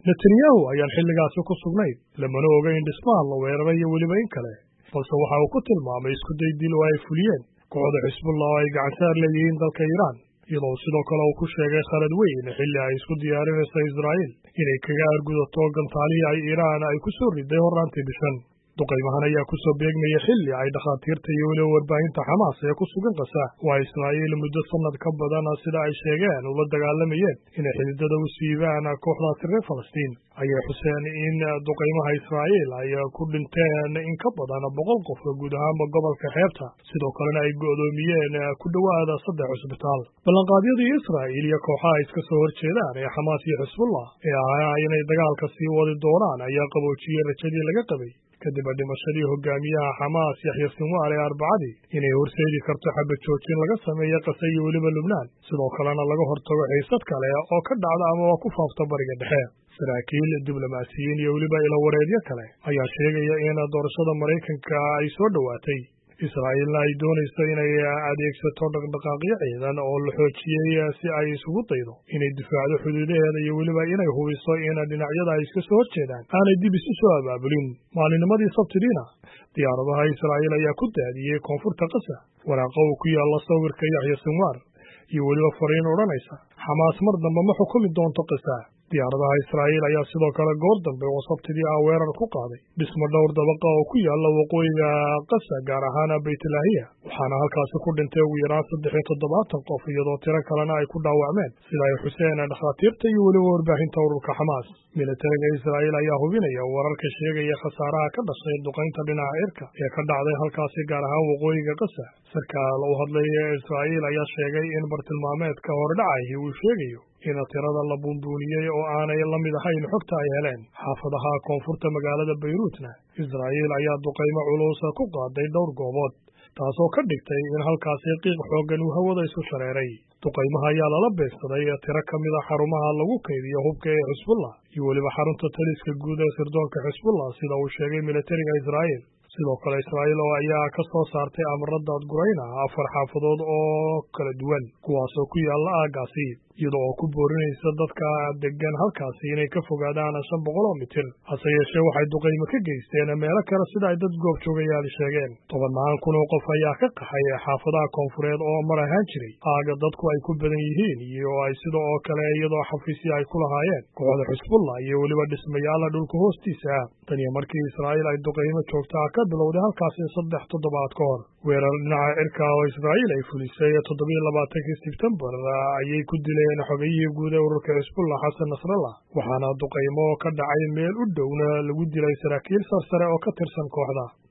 Netanyahu ayaan xilligaasi ku sugnayn lamana oga in dhismaha la weeraray iyo weliba in kale balse waxa uu ku tilmaamay isku day dil oo ay fuliyeen kooxda Xisbullah oo ay gacansaar leeyihiin dalka Iiraan iyadoo sidoo kale uu ku sheegay khalad weyn xilli ay isku diyaarinayso Israa'iil inay kaga argudato gantaalihii ay Iiraan ay ku soo riday horraantii bishan duqaymahan ayaa ku soo beegmaya xilli ay dhakhaatiirta iyo weliba warbaahinta Xamaas ee ku sugan Gaza waa Israa'iil muddo sanad ka badan sida ay sheegeen ula dagaalamayeen inay xididada u siibaan kooxdaasi reer Falastiin ayay xuseen in duqaymaha Israa'iil ay ku dhinteen in ka badan 100 qof guud ahaan gobolka xeebta sidoo kalena ay go'doomiyeen ku dhawaada 3 cusbitaal ballanqaadyadii Israa'iil iyo kooxaha iska soo horjeedaan ee Xamaas iyo Xisbullah ee ahaa inay dagaalka sii wadi doonaan ayaa qaboojiyay rajadii laga qabay kadib dhimashadii hogaamiyaha Xamaas Yahya Sinwar ee Arbacadii inay horseedi karto xabad joojin laga sameeyo Gaza iyo weliba Lubnaan sidoo kalena laga hortago xiisad kale oo ka dhacda ama ku faafta bariga dhexe saraakiil diblomaasiyiin iyo weliba ilo wareedyo kale ayaa sheegaya in doorashada Mareykanka ay soo dhawaatay Israa'iilna ay doonayso inay adeegsato dhaqdhaqaaqyo ciidan oo la xoojiyay si ay isugu daydo inay difaacdo xuduudaheeda iyo weliba inay hubiso in dhinacyada ay iska soo horjeedaan aanay dib isu soo abaabulin maalinimadii Sabtidina diyaaradaha Israa'iil ayaa ku daadiyay koonfurta Gaza waraaqo uu ku yaalla sawirka Yahya Sinwar iyo weliba fariin odhanaysa Xamaas mar dambe ma xukumi doonto Gaza diyaaradaha Israa'iil ayaa sidoo kale goor dambe oo Sabtidii weerar ku qaaday dhismo dhowr dabaqa oo ku yaalla waqooyiga Gaza gaar ahaan Beit Lahiya waxaana halkaasi ku dhintay ugu yaraan 73 qof iyadoo tiro kalena ay ku dhaawacmeen sida ay xuseen dhakhaatiirta iyo weliba warbaahinta ururka Xamaas militariga Israa'iil ayaa hubinaya wararka sheegaya khasaaraha ka dhashay duqaynta dhinaca cirka ee ka dhacday halkaasi gaar ahaan waqooyiga Gaza sarkaal u hadlaya Israa'iil ayaa sheegay in bartilmaameedka hordhacay uu sheegayo in tirada la bunbuuniyay oo aanay la mid ahayn xogta ay heleen xaafadaha koonfurta magaalada Beirutna Israa'iil ayaa duqaymo culus ku qaaday dhowr goobood taasoo ka dhigtay in halkaasi qiiq xooggan uu hawada isu shareeray duqaymaha ayaa lala beegsaday tiro ka mid ah xarumaha lagu kaydiyo hubka ee Xisbullah iyo weliba xarunta taliska guud ee sirdoonka Xisbullah sida uu sheegay militariga Israa'iil sidoo kale Israa'iil ayaa ka soo saartay amarada gurayna 4 xaafadood oo kala duwan kuwaas oo ku yaalla aagaasi iyadoo ku boorinaysa dadka degan halkaasi inay ka fogaadaan 500 mitir hase yeeshee waxay duqaymo ka geysteen meelo kale sida ay dad goob joogayaal sheegeen 10 kun oo qof ayaa ka qaxay xaafadaha koonfureed oo mar ahaan jiray aaga dadku ay ku badan yihiin iyo ay sidoo kale iyadoo xafiisyo ay ku lahaayeen kooxda Xisbullah iyo weliba dhismayaal dhulka hoostiisa tan iyo markii Israa'iil ay duqaymo joogto ka bilowday halkaasi 3 toddobaad ka hor weerar dhinaca cirka oo Israa'iil ay fulisay 27 Sebtembar ayay ku dileen xogayihii guud ee ururka Xisbullah Xasan Nasrallah waxaana duqaymo ka dhacay meel u dhowna lagu dilay saraakiil sarsare oo ka tirsan kooxda